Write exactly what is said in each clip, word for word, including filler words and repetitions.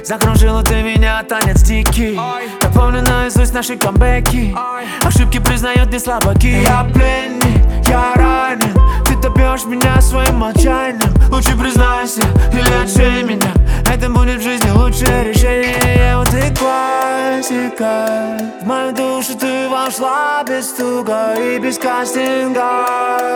Закружила ты меня, танец дикий. Я помню наизусть наши камбэки. Ошибки признают не слабаки. Я пленник, я ранен. Ты топишь меня своим молчанием. Лучше признайся или отшей меня. Это будет в жизни лучшее решение. Вот и классика. В мою душу ты вошла без стука и без кастинга.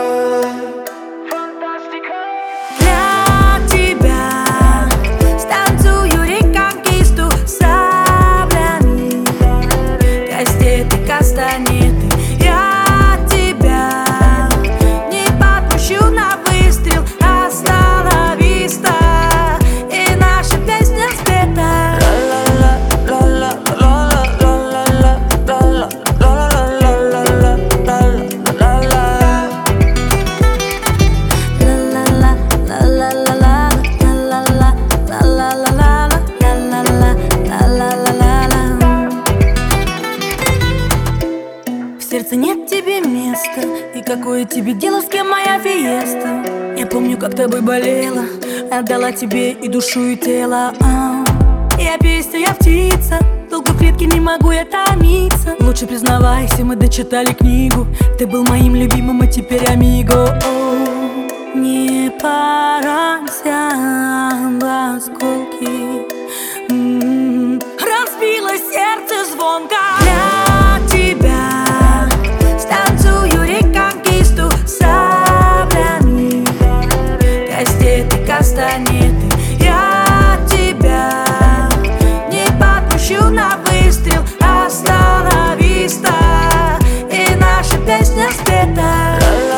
В сердце нет тебе места, и какое тебе дело, с кем моя фиеста? Я помню, как тобой болела, отдала тебе и душу, и тело. а. Я песня, я птица, долго в клетке не могу я томиться. Лучше признавайся, мы дочитали книгу. Ты был моим любимым, а теперь амиго. О, не поранься в осколки. М-м-м. Разбилось сердце звонко. Для тебя станцую реконкисту саблями. Кастеты, кастанеты. Я тебя не подпущу на выстрел. Остановиста, и наша песня спета.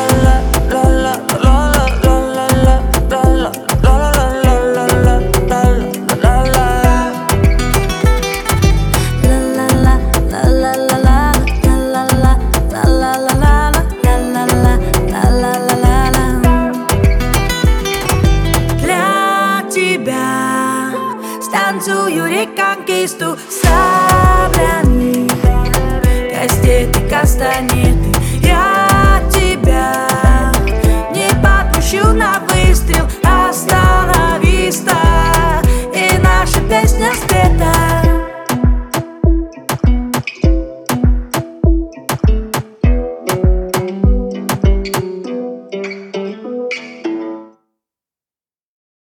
Станцую реконкисту саблями. Кастеты, кастанеты.